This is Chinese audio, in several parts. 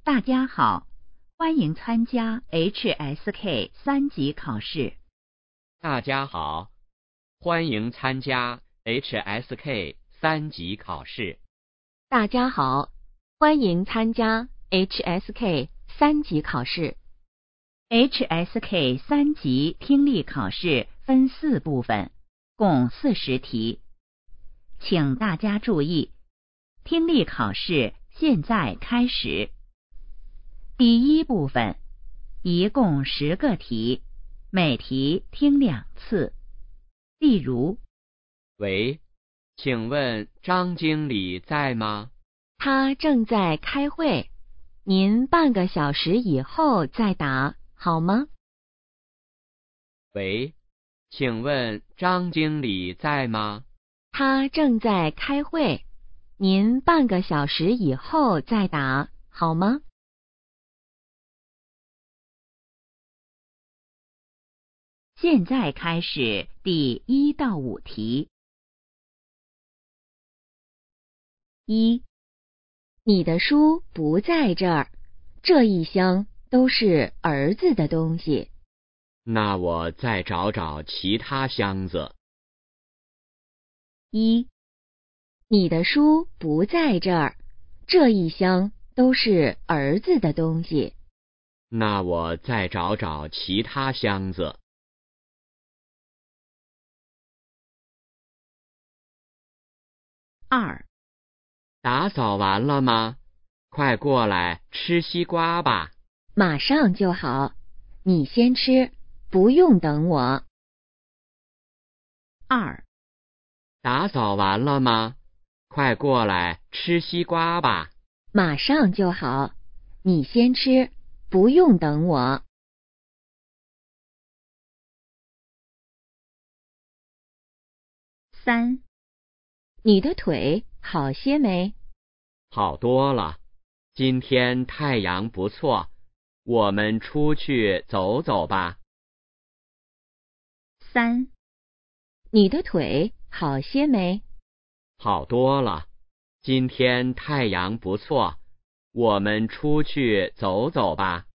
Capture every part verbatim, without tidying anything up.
大家好，欢迎参加 H S K 三级考试。 大家好，欢迎参加 H S K 三级考试。 大家好，欢迎参加 H S K 三级考试。 H S K 三级听力考试分四部分，共四十题。请大家注意，听力考试现在开始。第一部分，一共十个题，每题听两次。例如， 喂，请问张经理在吗？ 他正在开会，您半个小时以后再打，好吗？ 喂，请问张经理在吗？ 他正在开会，您半个小时以后再打，好吗？ 现在开始第一到五题。一， 你的书不在这儿，这一箱都是儿子的东西。 那我再找找其他箱子。 一，你的书不在这儿，这一箱都是儿子的东西。 那我再找找其他箱子。 二， 打扫完了吗？快过来吃西瓜吧。 马上就好，你先吃，不用等我。 二， 打扫完了吗？快过来吃西瓜吧。 马上就好，你先吃，不用等我。 三， 你的腿好些没？ 好多了，今天太阳不错，我们出去走走吧。 三， 你的腿好些没？ 好多了，今天太阳不错，我们出去走走吧。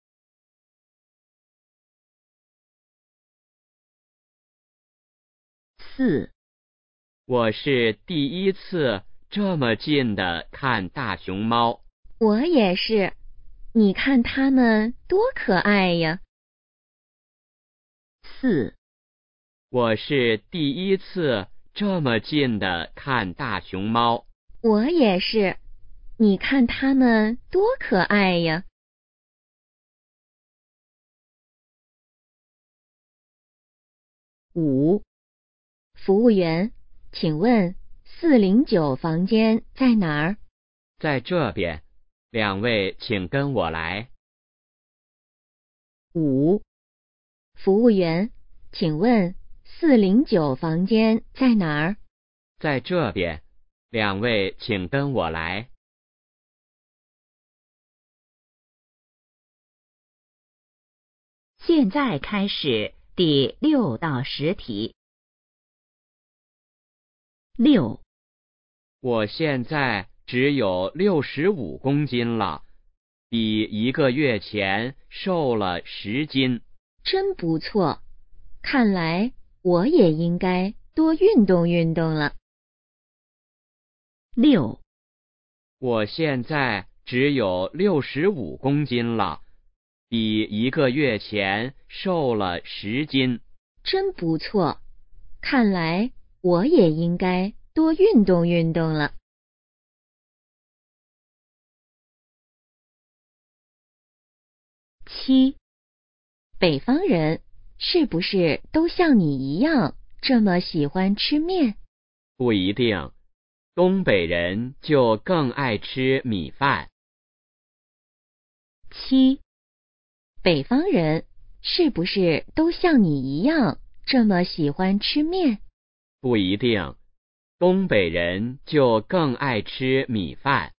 四， 我是第一次这么近的看大熊猫。 我也是，你看它们多可爱呀。 四， 我是第一次这么近的看大熊猫。 我也是，你看它们多可爱呀。 五， 服务员，请问四零九房间在哪儿？ 在这边，两位请跟我来。 五， 服务员，请问四零九房间在哪儿？ 在这边，两位请跟我来。 现在开始第六到十题。六， 我现在只有六十五公斤了，比一个月前瘦了十斤。 真不错，看来我也应该多运动运动了。 六， 我现在只有六十五公斤了，比一个月前瘦了十斤。 真不错，看来我也应该多运动运动了。 七， 北方人是不是都像你一样这么喜欢吃面？ 不一定，东北人就更爱吃米饭。 七， 北方人是不是都像你一样这么喜欢吃面？ 不一定，东北人就更爱吃米饭。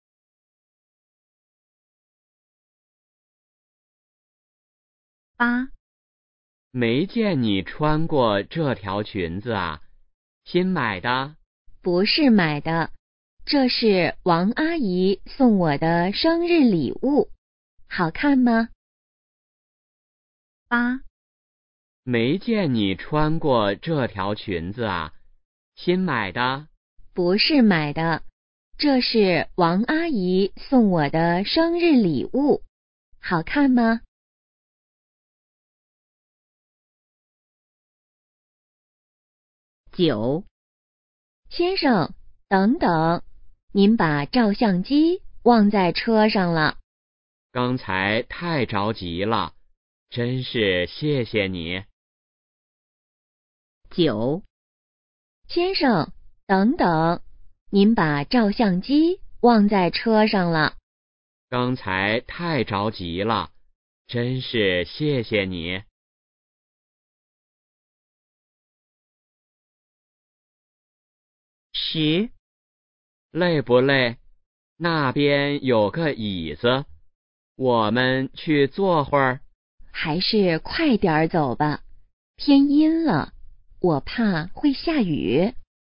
八， 没见你穿过这条裙子啊，新买的？ 不是买的，这是王阿姨送我的生日礼物。 好看吗？ 八， 没见你穿过这条裙子啊，新买的？ 不是买的，这是王阿姨送我的生日礼物，好看吗？ 九， 先生，等等，您把照相机忘在车上了。 刚才太着急了，真是谢谢你。 九， 先生，等等，您把照相机忘在车上了。 刚才太着急了，真是谢谢你。 十， 累不累？那边有个椅子，我们去坐会儿。 还是快点儿走吧，天阴了，我怕会下雨。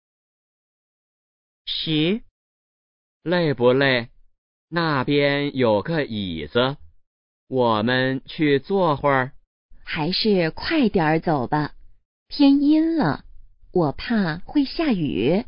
十， 累不累？那边有个椅子，我们去坐会儿。 还是快点儿走吧，天阴了，我怕会下雨。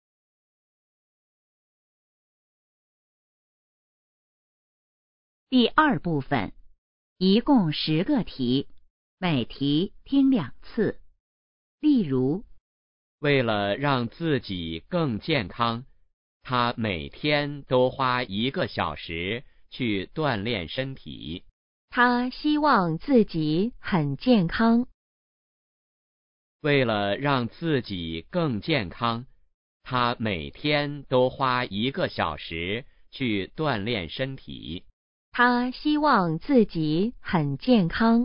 第二部分，一共十个题，每题听两次。例如， 为了让自己更健康，他每天都花一个小时去锻炼身体。 他希望自己很健康。 为了让自己更健康，他每天都花一个小时去锻炼身体。 他希望自己很健康。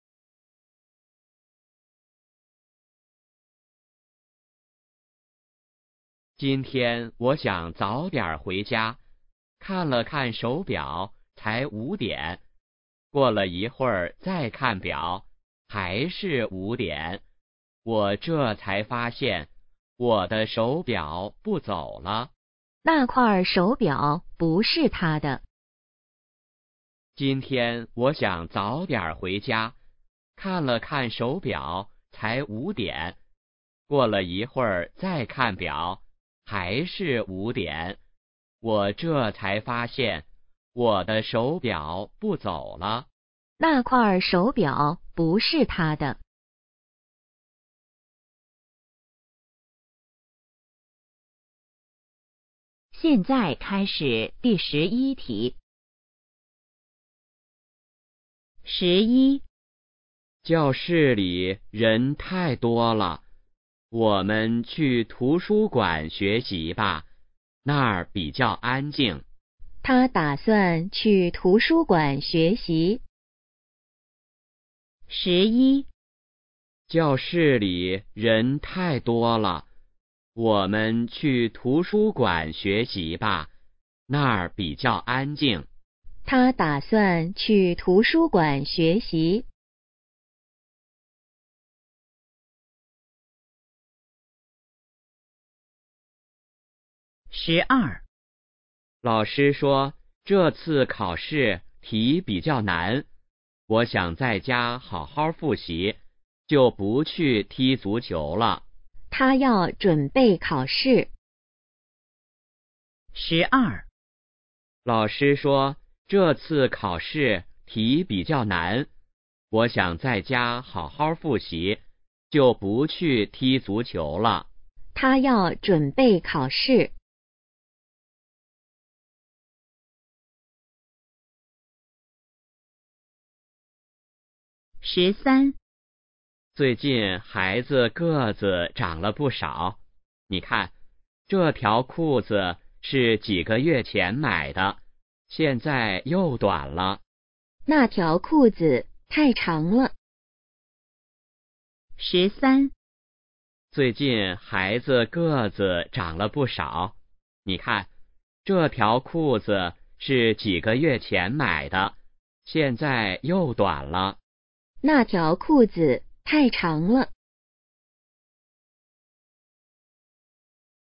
今天我想早点回家，看了看手表，才五点。过了一会儿再看表，还是五点。我这才发现，我的手表不走了。 那块手表不是他的。 今天我想早点回家，看了看手表，才五点。过了一会儿再看表，还是五点。我这才发现，我的手表不走了。 那块手表不是他的。 现在开始第十一题。十一， 教室里人太多了，我们去图书馆学习吧，那儿比较安静。 他打算去图书馆学习。 十一， 教室里人太多了，我们去图书馆学习吧，那儿比较安静。 他打算去图书馆学习。 十二， 老师说这次考试题比较难，我想在家好好复习，就不去踢足球了。 他要准备考试。 十二， 老师说这次考试题比较难，我想在家好好复习，就不去踢足球了。 他要准备考试。 十三， 最近孩子个子长了不少，你看，这条裤子是几个月前买的，现在又短了。 那条裤子太长了。 十三， 最近孩子个子长了不少，你看，这条裤子是几个月前买的，现在又短了。 那条裤子太长了。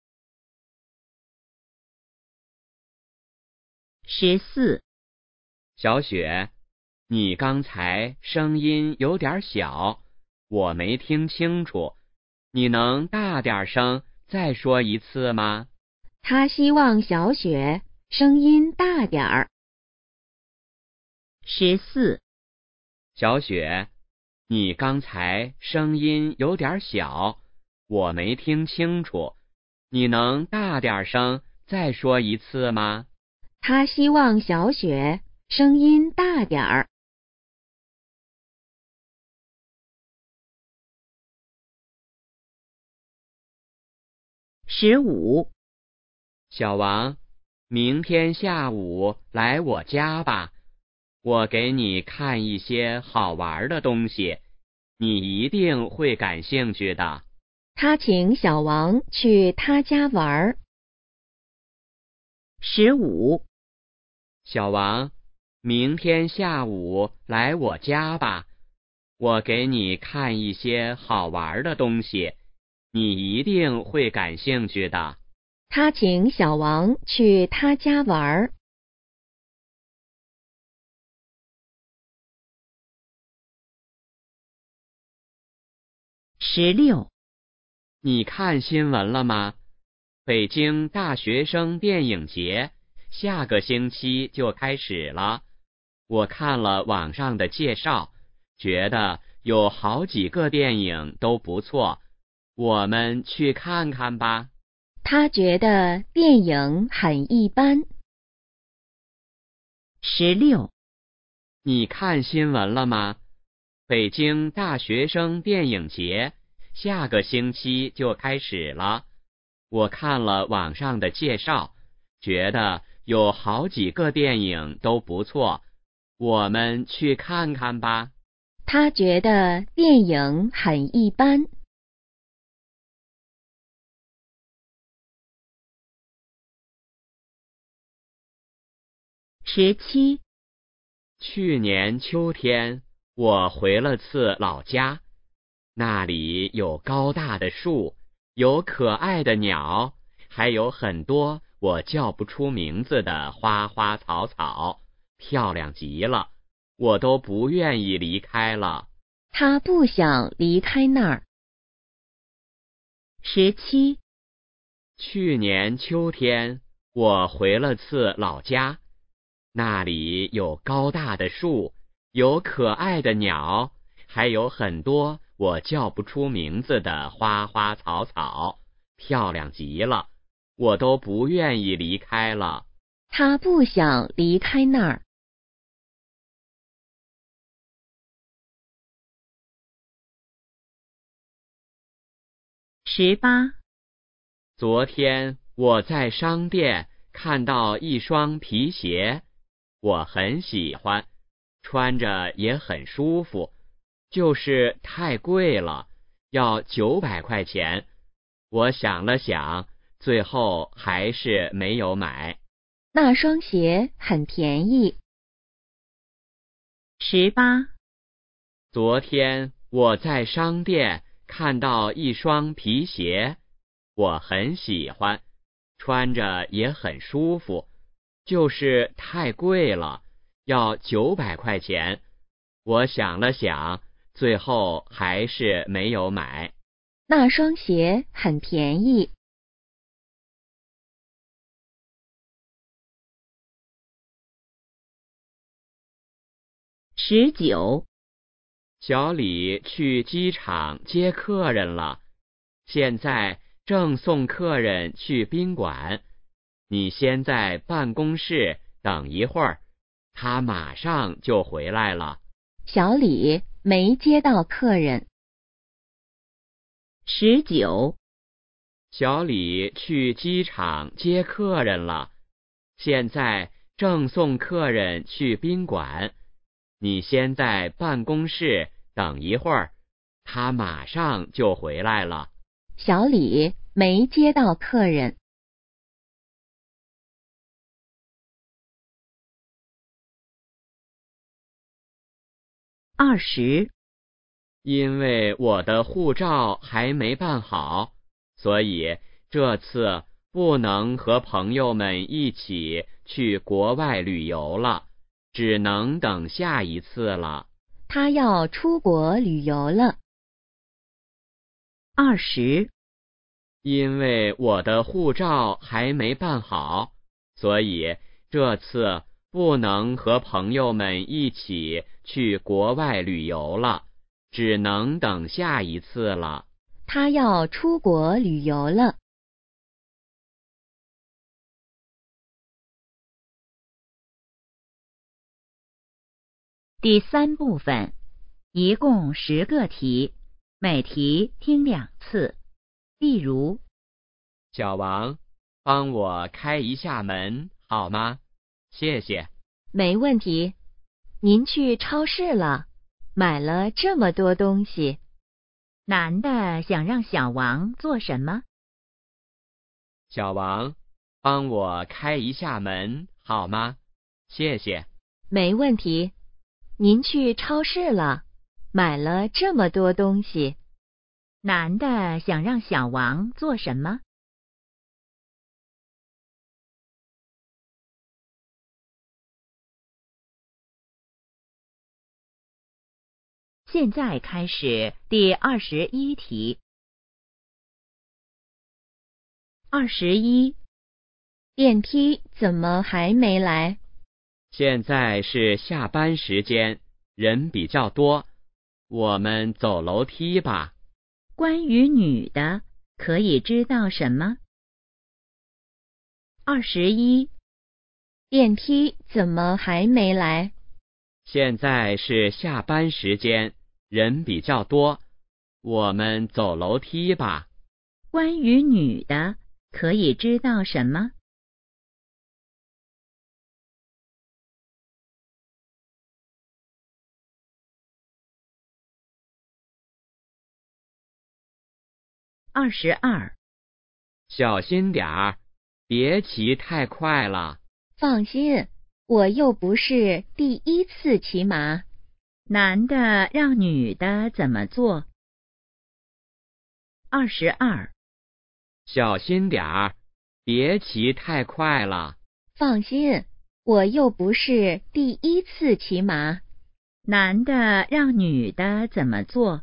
十四， 小雪，你刚才声音有点小，我没听清楚，你能大点声再说一次吗？ 他希望小雪声音大点儿。 十四。 小雪，你刚才声音有点小，我没听清楚，你能大点声再说一次吗？ 他希望小雪声音大点儿。 十五。 小王，明天下午来我家吧，我给你看一些好玩的东西，你一定会感兴趣的。 他请小王去他家玩。 十五。 小王，明天下午来我家吧，我给你看一些好玩的东西，你一定会感兴趣的。 他请小王去他家玩。 十六。 你看新闻了吗？北京大学生电影节下个星期就开始了，我看了网上的介绍，觉得有好几个电影都不错，我们去看看吧。 他觉得电影很一般。 十六。 你看新闻了吗？北京大学生电影节下个星期就开始了，我看了网上的介绍，觉得有好几个电影都不错，我们去看看吧。 他觉得电影很一般。 十七。 去年秋天，我回了次老家，那里有高大的树，有可爱的鸟，还有很多我叫不出名字的花花草草，漂亮极了，我都不愿意离开了。 他不想离开那儿。 十七。 去年秋天，我回了次老家，那里有高大的树，有可爱的鸟，还有很多我叫不出名字的花花草草，漂亮极了，我都不愿意离开了。 他不想离开那儿。 十八。 昨天我在商店看到一双皮鞋，我很喜欢，穿着也很舒服，就是太贵了，要九百块钱。我想了想，最后还是没有买。 那双鞋很便宜。 十八。 昨天我在商店看到一双皮鞋，我很喜欢，穿着也很舒服，就是太贵了，要九百块钱。我想了想，最后还是没有买。 那双鞋很便宜。 十九。 小李去机场接客人了，现在正送客人去宾馆。你先在办公室等一会儿，他马上就回来了。 小李没接到客人。 十九。 小李去机场接客人了，现在正送客人去宾馆。你先在办公室等一会儿，他马上就回来了。 小李没接到客人。 二十。 因为我的护照还没办好，所以这次不能和朋友们一起去国外旅游了。 只能等下一次了。 他要出国旅游了。 二十， 因为我的护照还没办好，所以这次不能和朋友们一起去国外旅游了，只能等下一次了。 他要出国旅游了。 第三部分，一共十个题，每题听两次。例如， 小王，帮我开一下门好吗？谢谢。 没问题。您去超市了，买了这么多东西。 男的想让小王做什么？ 小王，帮我开一下门好吗？谢谢。 没问题。您去超市了，买了这么多东西。 男的想让小王做什么？现在开始第二十一题。二十一， 电梯怎么还没来？ 现在是下班时间，人比较多，我们走楼梯吧。 关于女的，可以知道什么？二十一， 电梯怎么还没来？ 现在是下班时间，人比较多，我们走楼梯吧。 关于女的，可以知道什么？二十二， 小心点儿，别骑太快了。 放心，我又不是第一次骑马。 男的让女的怎么做？二十二， 小心点儿，别骑太快了。 放心，我又不是第一次骑马。 男的让女的怎么做？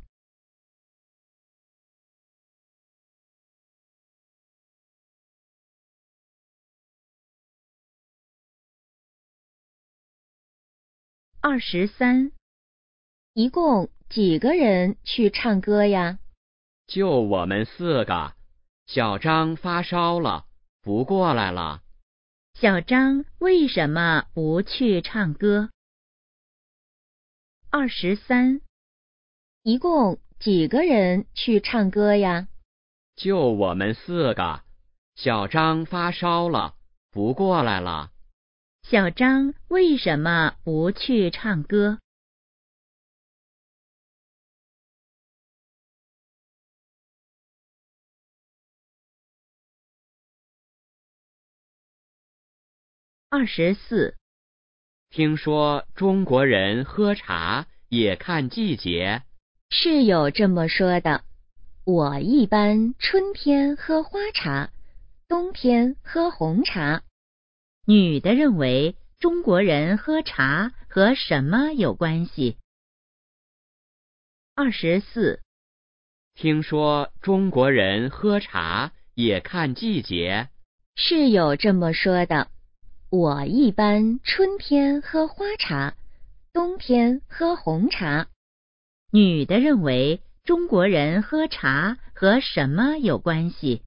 二十三， 一共几个人去唱歌呀？ 就我们四个。小张发烧了，不过来了。 小张为什么不去唱歌？二十三， 一共几个人去唱歌呀？ 就我们四个。小张发烧了，不过来了。 小张为什么不去唱歌？二十四， 听说中国人喝茶也看季节。 是有这么说的。我一般春天喝花茶，冬天喝红茶。 女的认为中国人喝茶和什么有关系？二十四， 听说中国人喝茶也看季节。 是有这么说的。我一般春天喝花茶，冬天喝红茶。 女的认为中国人喝茶和什么有关系？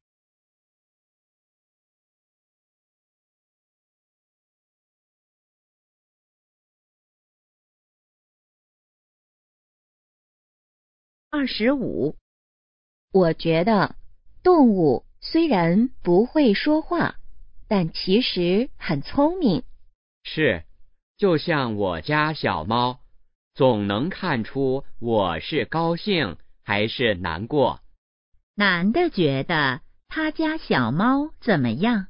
二十五， 我觉得动物虽然不会说话，但其实很聪明。 是，就像我家小猫，总能看出我是高兴还是难过。 男的觉得他家小猫怎么样？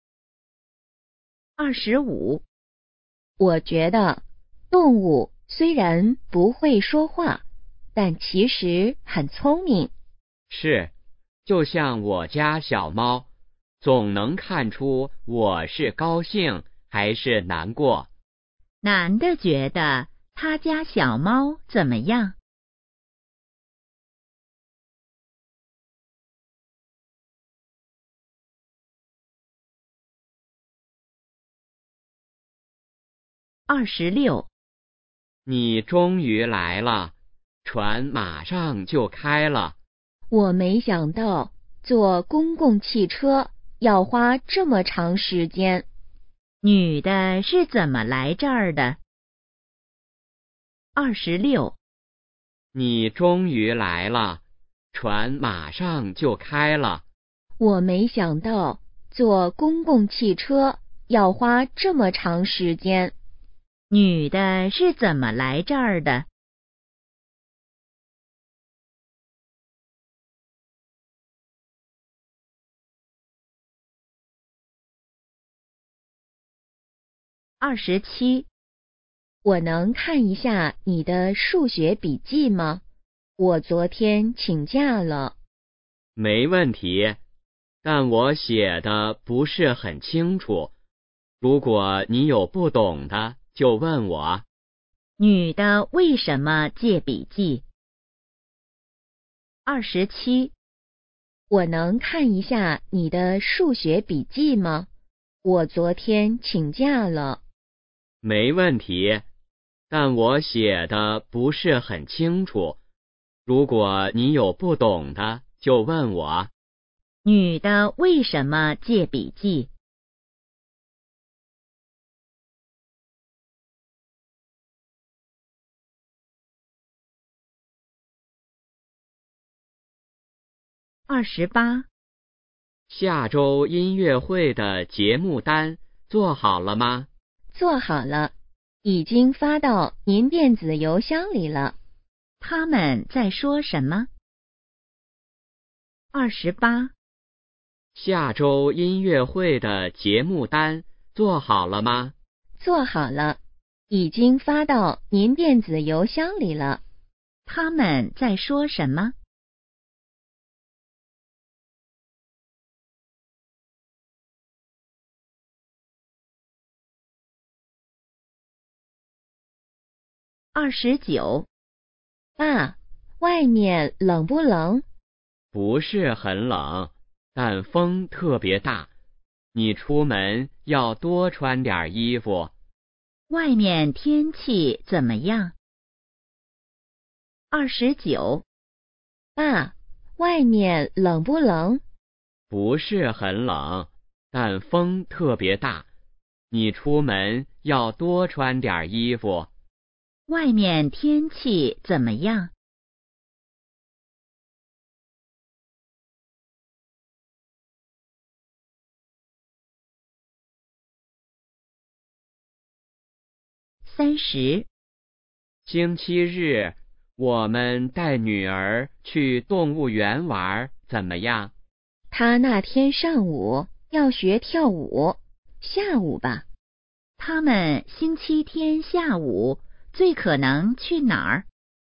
二十五， 我觉得动物虽然不会说话，但其实很聪明。 是，就像我家小猫，总能看出我是高兴还是难过。 男的觉得他家小猫怎么样？二十六， 你终于来了，船马上就开了。 我没想到坐公共汽车要花这么长时间。 女的是怎么来这儿的？二十六， 你终于来了，船马上就开了。 我没想到坐公共汽车要花这么长时间。 女的是怎么来这儿的？二十七， 我能看一下你的数学笔记吗？我昨天请假了。 没问题，但我写的不是很清楚。如果你有不懂的，就问我。 女的为什么借笔记？二十七， 我能看一下你的数学笔记吗？我昨天请假了。 没问题，但我写的不是很清楚。如果你有不懂的，就问我。 女的为什么借笔记？二十八， 下周音乐会的节目单做好了吗？ 做好了，已经发到您电子邮箱里了。 他们在说什么？二十八， 下周音乐会的节目单做好了吗？ 做好了，已经发到您电子邮箱里了。 他们在说什么？二十九， 爸，外面冷不冷？ 不是很冷，但风特别大，你出门要多穿点衣服。 外面天气怎么样？二十九， 爸，外面冷不冷？ 不是很冷，但风特别大，你出门要多穿点衣服。 外面天气怎么样？三十， 星期日，我们带女儿去动物园玩，怎么样？ 她那天上午要学跳舞，下午吧。 他们星期天下午最可能去哪儿？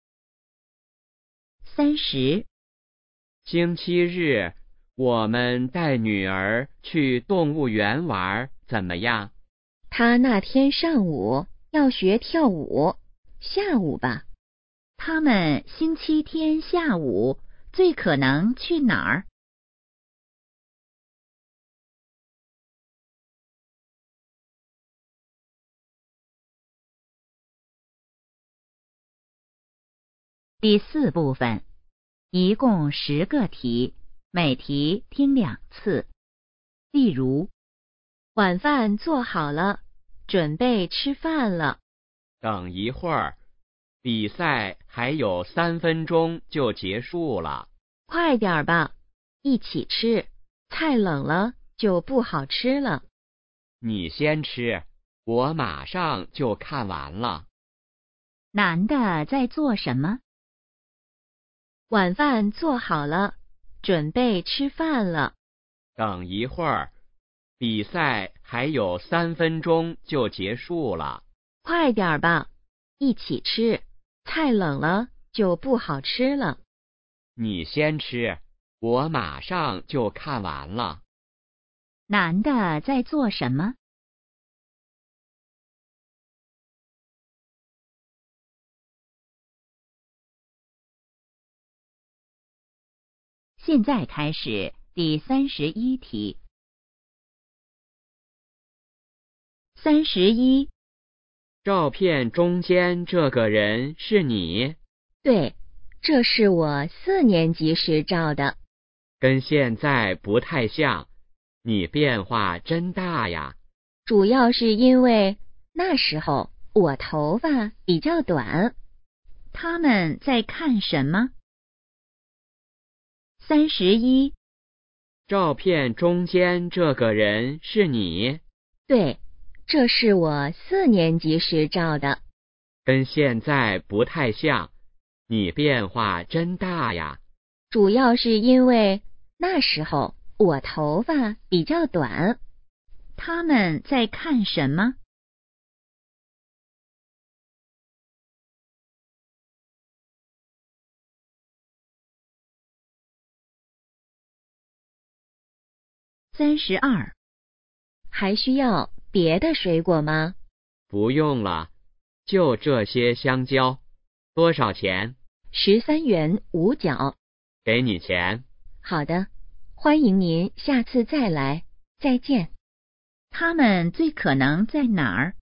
三十， 星期日，我们带女儿去动物园玩，怎么样？ 她那天上午要学跳舞，下午吧。 他们星期天下午最可能去哪儿？第四部分，一共十个题，每题听两次。例如， 晚饭做好了，准备吃饭了。 等一会儿，比赛还有三分钟就结束了。 快点吧，一起吃，菜冷了就不好吃了。 你先吃，我马上就看完了。 男的在做什么？ 晚饭做好了，准备吃饭了。 等一会儿，比赛还有三分钟就结束了。 快点吧，一起吃，菜冷了就不好吃了。 你先吃，我马上就看完了。 男的在做什么？ 现在开始第三十一题。三十一， 照片中间这个人是你？ 对，这是我四年级时照的。 跟现在不太像，你变化真大呀。 主要是因为那时候我头发比较短。 他们在看什么？三十一， 照片中间这个人是你？ 对，这是我四年级时照的。 跟现在不太像，你变化真大呀。 主要是因为那时候我头发比较短。 他们在看什么？三十二， 还需要别的水果吗？ 不用了，就这些香蕉。多少钱？ 十三元五角。 给你钱。 好的，欢迎您下次再来，再见。 他们最可能在哪儿？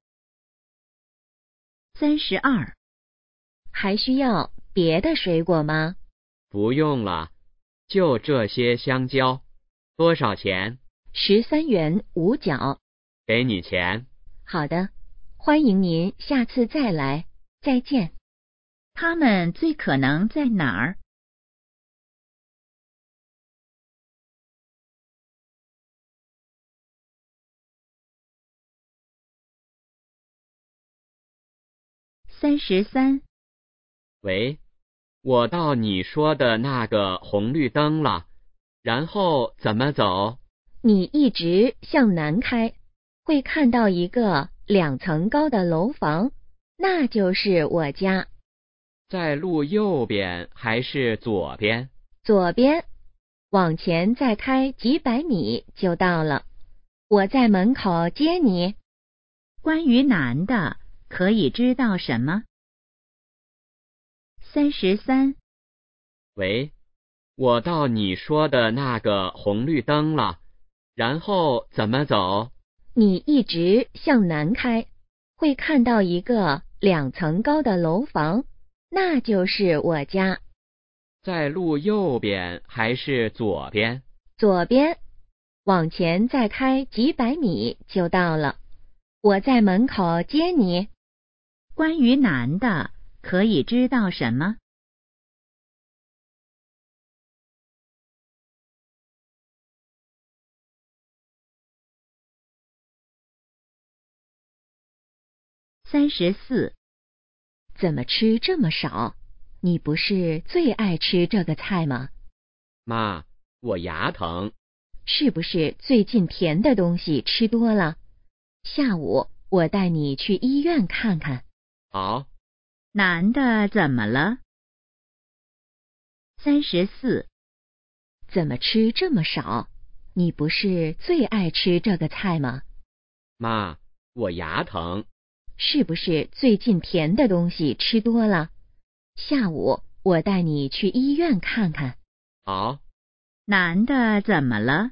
三十二， 还需要别的水果吗？ 不用了，就这些香蕉。多少钱？ 十三元五角。 给你钱。 好的，欢迎您下次再来，再见。 他们最可能在哪儿？三十三， 喂，我到你说的那个红绿灯了，然后怎么走？ 你一直向南开，会看到一个两层高的楼房，那就是我家。 在路右边还是左边？ 左边，往前再开几百米就到了。我在门口接你。 关于男的，可以知道什么？三十三， 喂，我到你说的那个红绿灯了，然后怎么走？ 你一直向南开，会看到一个两层高的楼房，那就是我家。 在路右边还是左边？ 左边，往前再开几百米就到了。我在门口接你。 关于男的，可以知道什么？三十四， 怎么吃这么少？你不是最爱吃这个菜吗？ 妈，我牙疼。 是不是最近甜的东西吃多了？下午我带你去医院看看。 好。 男的怎么了？三十四， 怎么吃这么少？你不是最爱吃这个菜吗？ 妈，我牙疼。 是不是最近甜的东西吃多了？下午我带你去医院看看。 好。 男的怎么了？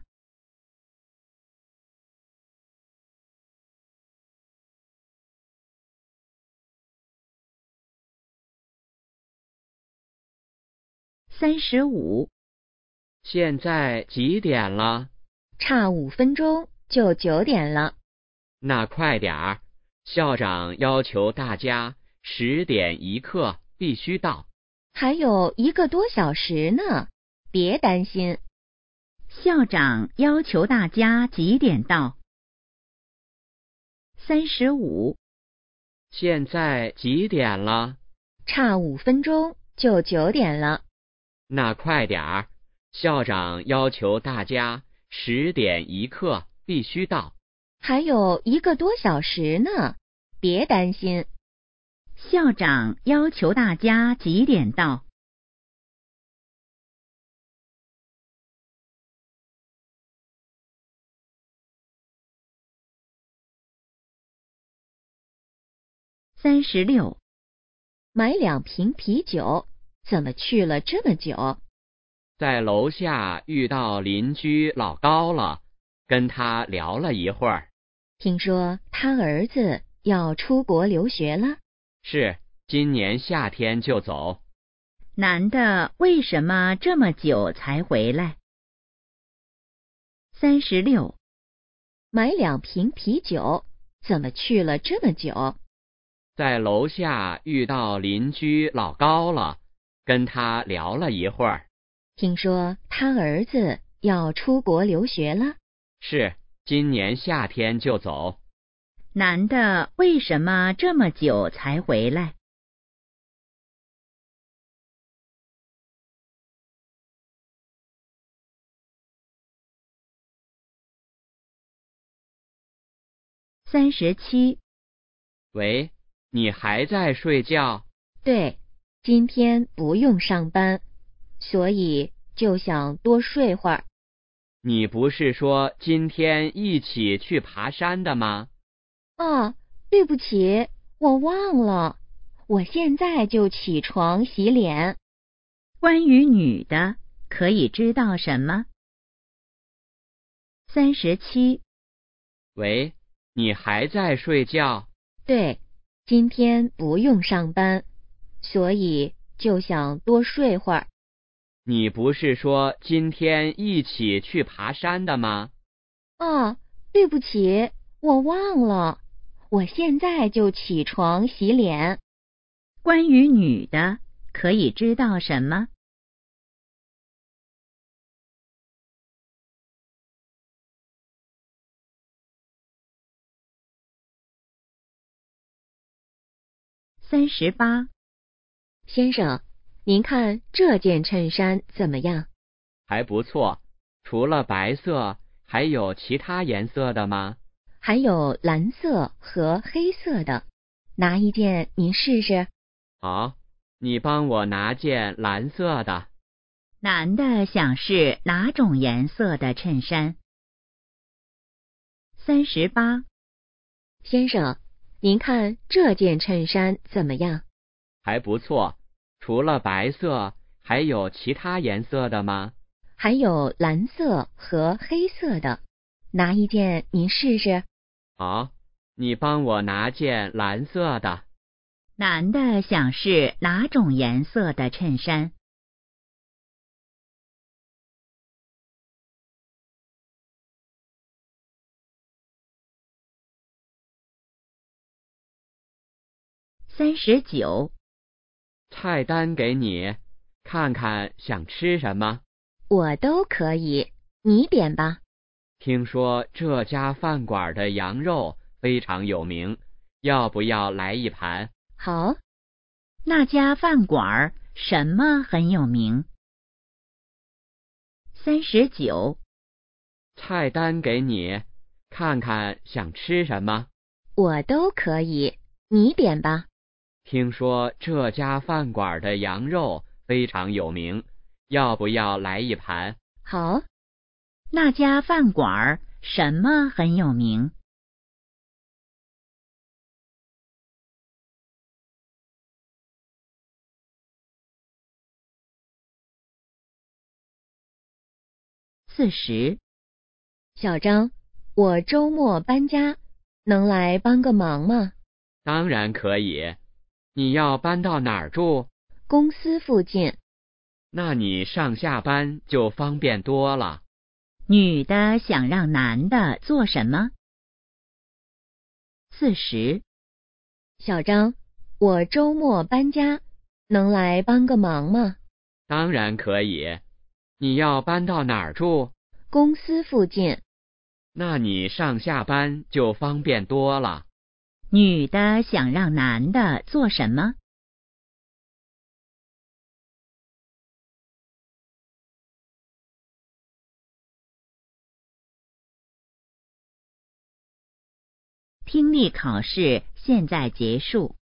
三十五， 现在几点了？ 差五分钟就九点了。 那快点儿，校长要求大家十点一刻必须到。 还有一个多小时呢，别担心。 校长要求大家几点到？三十五， 现在几点了？ 差五分钟就九点了。 那快点儿，校长要求大家十点一刻必须到。 还有一个多小时呢，别担心。 校长要求大家几点到？三十六， 买两瓶啤酒，怎么去了这么久？ 在楼下遇到邻居老高了，跟他聊了一会儿。 听说他儿子要出国留学了？ 是，今年夏天就走。 男的为什么这么久才回来？三十六， 买两瓶啤酒，怎么去了这么久？ 在楼下遇到邻居老高了，跟他聊了一会儿。 听说他儿子要出国留学了？ 是，今年夏天就走。 男的为什么这么久才回来？三十七， 喂，你还在睡觉？ 对，今天不用上班，所以就想多睡会儿。 你不是说今天一起去爬山的吗？ 啊，对不起，我忘了，我现在就起床洗脸。 关于女的，可以知道什么？三十七， 喂，你还在睡觉？ 对，今天不用上班，所以就想多睡会儿。 你不是说今天一起去爬山的吗？ 啊，对不起，我忘了，我现在就起床洗脸。 关于女的，可以知道什么？三十八， 先生，您看这件衬衫怎么样？ 还不错，除了白色，还有其他颜色的吗？ 还有蓝色和黑色的，拿一件您试试。 好，你帮我拿件蓝色的。 男的想试哪种颜色的衬衫？三十八， 先生，您看这件衬衫怎么样？ 还不错，除了白色，还有其他颜色的吗？ 还有蓝色和黑色的，拿一件您试试。 好，你帮我拿件蓝色的。 男的想试哪种颜色的衬衫？三十九， 菜单给你，看看想吃什么。 我都可以，你点吧。 听说这家饭馆的羊肉非常有名，要不要来一盘？ 好， 那家饭馆什么很有名？三十九， 菜单给你，看看想吃什么。 我都可以，你点吧。 听说这家饭馆的羊肉非常有名，要不要来一盘？ 好， 那家饭馆什么很有名？四十， 小张，我周末搬家，能来帮个忙吗？ 当然可以。你要搬到哪儿住？ 公司附近。 那你上下班就方便多了。 女的想让男的做什么？四十， 小张，我周末搬家，能来帮个忙吗？ 当然可以。你要搬到哪儿住？ 公司附近。 那你上下班就方便多了。 女的想让男的做什么？听力考试现在结束。